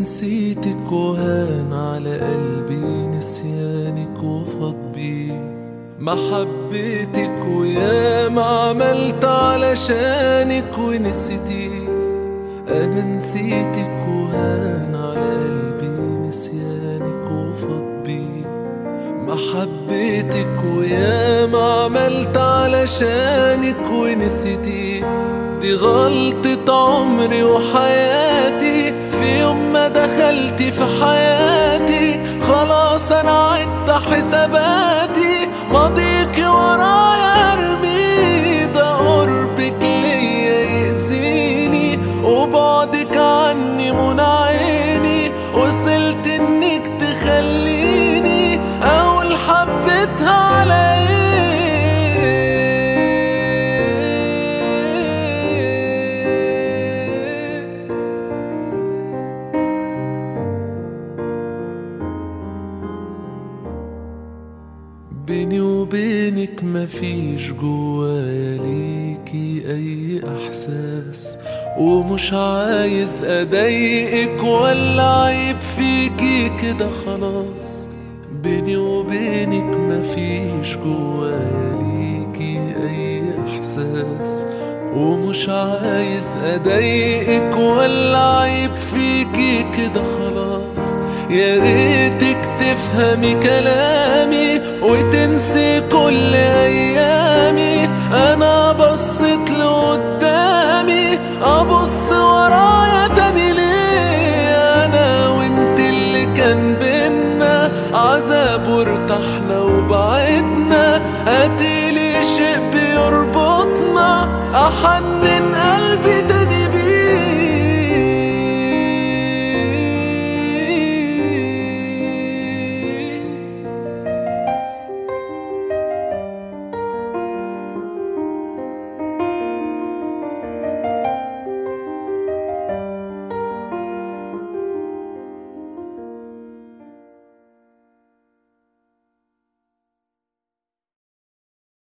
نسيتك وهان على قلبي نسيانك وفاض بيه محبتك، ويا ما عملت علشانك ونسيتي. انا نسيتك وهان على قلبي نسيانك وفاض بيه محبتك، ويا ما عملت علشانك ونسيتي. دي غلطة عمري وحياتي، في يوم ما دخلتي في حياتي خلاص انا عدت حساباتي. ماضيكي ورايا ارمي، ده قربك ليا يأذيني وبعدك عني منى عيني. وصلت انك تخليني اقول حبيتها على بيني وبينك مفيش جوايا ليكي اي احساس، ومش عايز اضايقك ولا عيب فيكي كده خلاص. بيني وبينك مفيش جوايا ليكي اي احساس، ومش عايز اضايقك ولا عيب فيكي كده خلاص. يا ريتك تفهمي كلامي وتنسي كل ايامي. انا بصيت لقدامي ابص ورايا تاني ليه؟ انا وانت اللي كان بينا عذاب وارتحنا وبعدنا. هاتيلي شيء بيربطنا احن